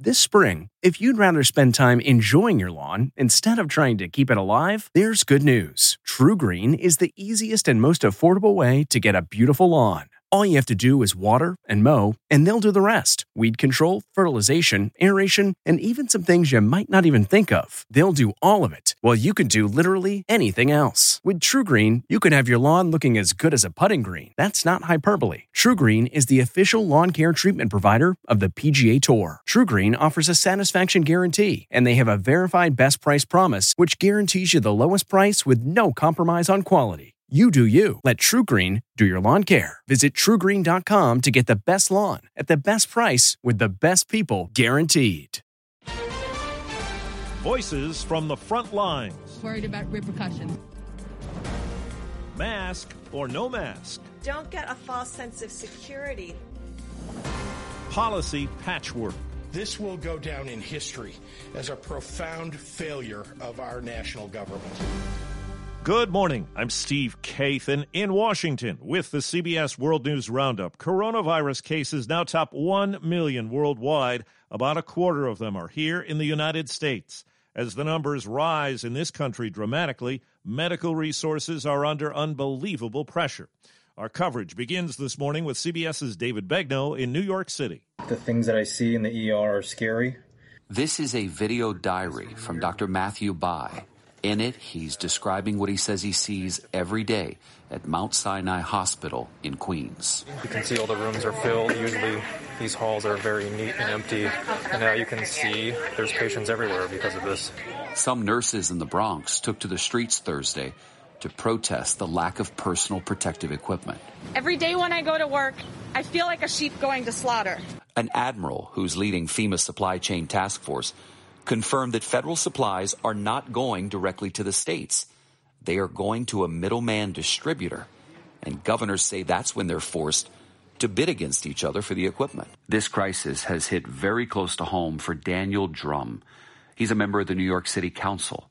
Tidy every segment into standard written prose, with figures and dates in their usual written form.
This spring, if you'd rather spend time enjoying your lawn instead of trying to keep it alive, there's good news. TruGreen is the easiest and most affordable way to get a beautiful lawn. All you have to do is water and mow, and they'll do the rest. Weed control, fertilization, aeration, and even some things you might not even think of. They'll do all of it, while you can do literally anything else. With TruGreen, you can have your lawn looking as good as a putting green. That's not hyperbole. TruGreen is the official lawn care treatment provider of the PGA Tour. TruGreen offers a satisfaction guarantee, and they have a verified best price promise, which guarantees you the lowest price with no compromise on quality. You do you. Let TruGreen do your lawn care. Visit TruGreen.com to get the best lawn at the best price with the best people guaranteed. Voices from the front lines. Worried about repercussions. Mask or no mask. Don't get a false sense of security. Policy patchwork. This will go down in history as a profound failure of our national government. Good morning. I'm Steve Kathan in Washington with the CBS World News Roundup. Coronavirus cases now top 1 million worldwide. About a quarter of them are here in the United States. As the numbers rise in this country dramatically, medical resources are under unbelievable pressure. Our coverage begins this morning with CBS's David Begnaud in New York City. The things that I see in the ER are scary. This is a video diary from Dr. Matthew Bai. In it, he's describing what he says he sees every day at Mount Sinai Hospital in Queens. You can see all the rooms are filled. Usually these halls are very neat and empty. And now you can see there's patients everywhere because of this. Some nurses in the Bronx took to the streets Thursday to protest the lack of personal protective equipment. Every day when I go to work, I feel like a sheep going to slaughter. An admiral who's leading FEMA's supply chain task force confirmed that federal supplies are not going directly to the states. They are going to a middleman distributor. And governors say that's when they're forced to bid against each other for the equipment. This crisis has hit very close to home for Daniel Drum. He's a member of the New York City Council.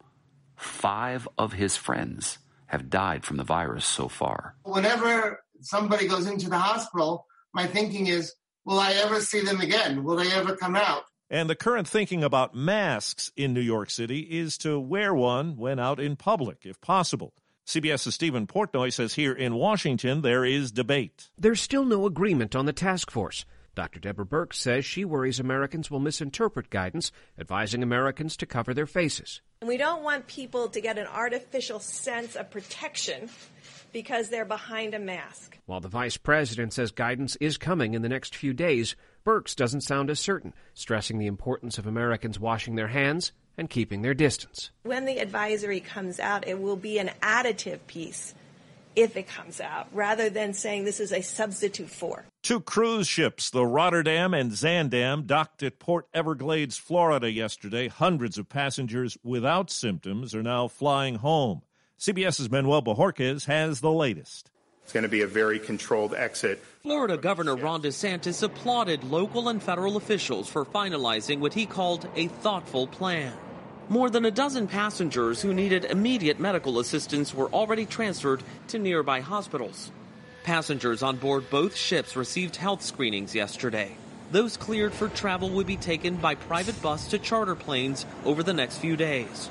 5 of his friends have died from the virus so far. Whenever somebody goes into the hospital, my thinking is, will I ever see them again? Will they ever come out? And the current thinking about masks in New York City is to wear one when out in public, if possible. CBS's Stephen Portnoy says here in Washington there is debate. There's still no agreement on the task force. Dr. Deborah Birx says she worries Americans will misinterpret guidance advising Americans to cover their faces. And we don't want people to get an artificial sense of protection because they're behind a mask. While the vice president says guidance is coming in the next few days, Birx doesn't sound as certain, stressing the importance of Americans washing their hands and keeping their distance. When the advisory comes out, it will be an additive piece if it comes out, rather than saying this is a substitute for. 2 cruise ships, the Rotterdam and Zaandam, docked at Port Everglades, Florida yesterday. Hundreds of passengers without symptoms are now flying home. CBS's Manuel Bojorquez has the latest. It's going to be a very controlled exit. Florida Governor Ron DeSantis applauded local and federal officials for finalizing what he called a thoughtful plan. More than a dozen passengers who needed immediate medical assistance were already transferred to nearby hospitals. Passengers on board both ships received health screenings yesterday. Those cleared for travel would be taken by private bus to charter planes over the next few days.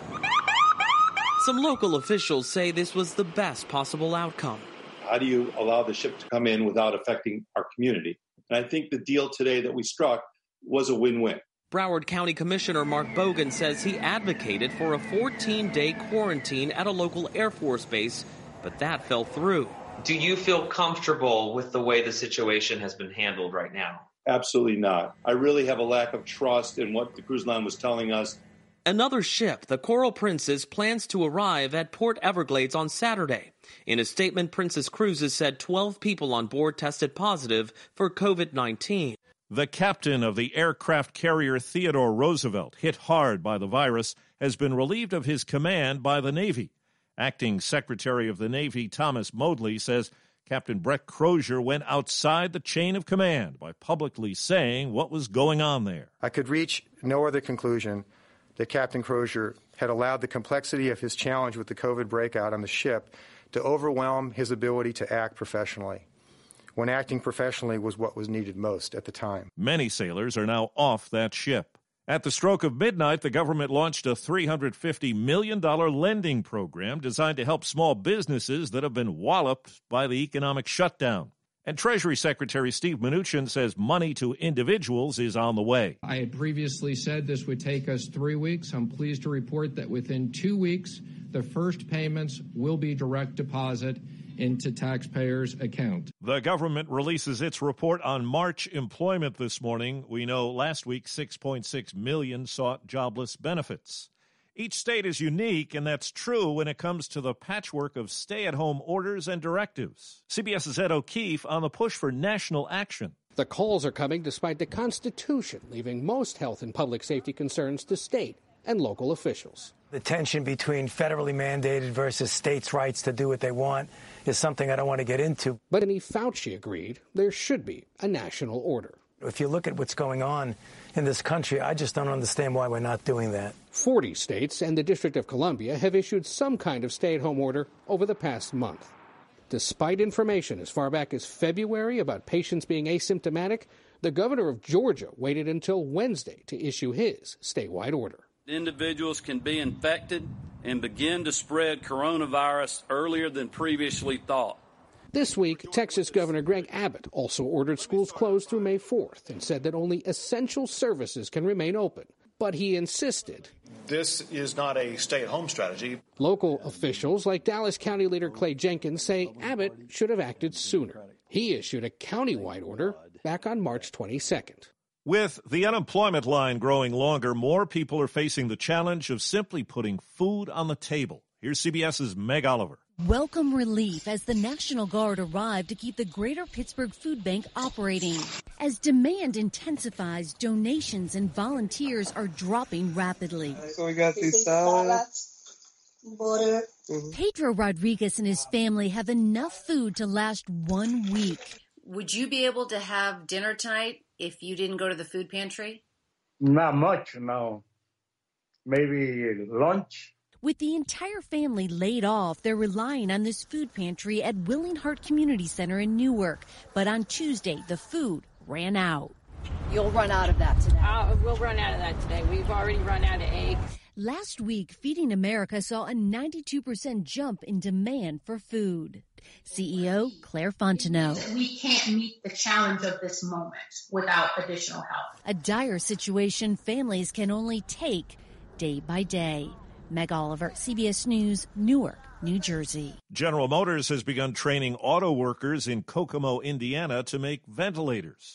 Some local officials say this was the best possible outcome. How do you allow the ship to come in without affecting our community? And I think the deal today that we struck was a win-win. Broward County Commissioner Mark Bogan says he advocated for a 14-day quarantine at a local Air Force base, but that fell through. Do you feel comfortable with the way the situation has been handled right now? Absolutely not. I really have a lack of trust in what the cruise line was telling us. Another ship, the Coral Princess, plans to arrive at Port Everglades on Saturday. In a statement, Princess Cruises said 12 people on board tested positive for COVID-19. The captain of the aircraft carrier Theodore Roosevelt, hit hard by the virus, has been relieved of his command by the Navy. Acting Secretary of the Navy Thomas Modly says Captain Brett Crozier went outside the chain of command by publicly saying what was going on there. I could reach no other conclusion that Captain Crozier had allowed the complexity of his challenge with the COVID breakout on the ship to overwhelm his ability to act professionally, when acting professionally was what was needed most at the time. Many sailors are now off that ship. At the stroke of midnight, the government launched a $350 million lending program designed to help small businesses that have been walloped by the economic shutdown. And Treasury Secretary Steve Mnuchin says money to individuals is on the way. I had previously said this would take us 3 weeks. I'm pleased to report that within 2 weeks, the first payments will be direct deposit into taxpayers' account. The government releases its report on March employment this morning. We know last week 6.6 million sought jobless benefits. Each state is unique, and that's true when it comes to the patchwork of stay-at-home orders and directives. CBS's Ed O'Keefe on the push for national action. The calls are coming despite the Constitution leaving most health and public safety concerns to state and local officials. The tension between federally mandated versus states' rights to do what they want is something I don't want to get into. But Fauci agreed there should be a national order. If you look at what's going on in this country, I just don't understand why we're not doing that. 40 states and the District of Columbia have issued some kind of stay-at-home order over the past month. Despite information as far back as February about patients being asymptomatic, the governor of Georgia waited until Wednesday to issue his statewide order. Individuals can be infected and begin to spread coronavirus earlier than previously thought. This week, Texas Governor Greg Abbott also ordered schools closed through May 4th and said that only essential services can remain open. But he insisted this is not a stay-at-home strategy. Local officials like Dallas County Leader Clay Jenkins say Abbott should have acted sooner. He issued a countywide order back on March 22nd. With the unemployment line growing longer, more people are facing the challenge of simply putting food on the table. Here's CBS's Meg Oliver. Welcome relief as the National Guard arrived to keep the Greater Pittsburgh Food Bank operating. As demand intensifies, donations and volunteers are dropping rapidly. So we got these salads, butter. Pedro Rodriguez and his family have enough food to last 1 week. Would you be able to have dinner tonight if you didn't go to the food pantry? Not much, no. Maybe lunch. With the entire family laid off, they're relying on this food pantry at Willing Heart Community Center in Newark. But on Tuesday, the food ran out. You'll run out of that today. We'll run out of that today. We've already run out of eggs. Last week, Feeding America saw a 92% jump in demand for food. CEO Claire Fontenot. We can't meet the challenge of this moment without additional help. A dire situation families can only take day by day. Meg Oliver, CBS News, Newark, New Jersey. General Motors has begun training auto workers in Kokomo, Indiana to make ventilators.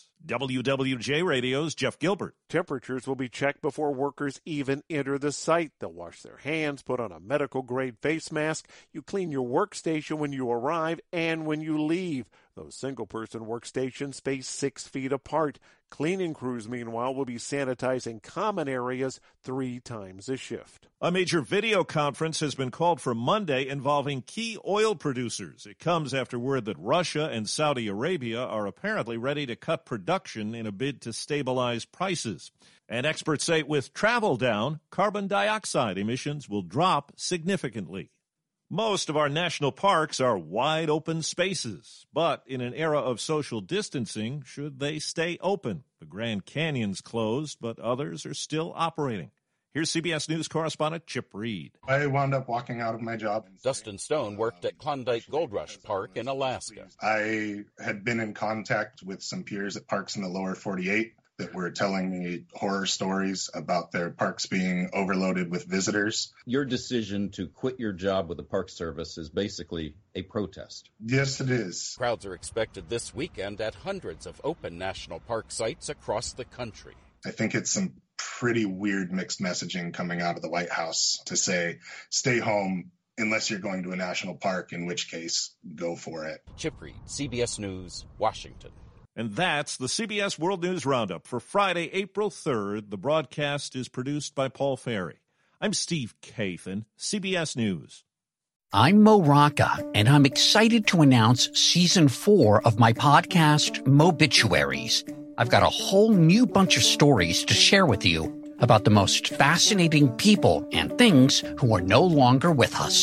WWJ Radio's Jeff Gilbert. Temperatures will be checked before workers even enter the site. They'll wash their hands, put on a medical-grade face mask. You clean your workstation when you arrive and when you leave. Those single-person workstations space 6 feet apart. Cleaning crews, meanwhile, will be sanitizing common areas 3 times a shift. A major video conference has been called for Monday involving key oil producers. It comes after word that Russia and Saudi Arabia are apparently ready to cut production in a bid to stabilize prices. And experts say with travel down, carbon dioxide emissions will drop significantly. Most of our national parks are wide open spaces, but in an era of social distancing, should they stay open? The Grand Canyon's closed, but others are still operating. Here's CBS News correspondent Chip Reed. I wound up walking out of my job. Dustin Stone worked at Klondike Gold Rush Park in Alaska. I had been in contact with some peers at parks in the lower 48 that were telling me horror stories about their parks being overloaded with visitors. Your decision to quit your job with the Park Service is basically a protest. Yes, it is. Crowds are expected this weekend at hundreds of open national park sites across the country. I think it's some pretty weird mixed messaging coming out of the White House to say, stay home unless you're going to a national park, in which case, go for it. Chip Reed, CBS News, Washington. And that's the CBS World News Roundup for Friday, April 3rd. The broadcast is produced by Paul Ferry. I'm Steve Kathan, CBS News. I'm Mo Rocca, and I'm excited to announce Season 4 of my podcast, Mobituaries. I've got a whole new bunch of stories to share with you about the most fascinating people and things who are no longer with us.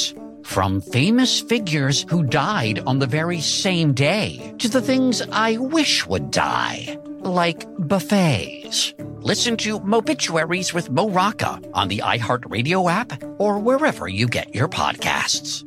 From famous figures who died on the very same day to the things I wish would die, like buffets. Listen to Mobituaries with Mo Rocca on the iHeartRadio app or wherever you get your podcasts.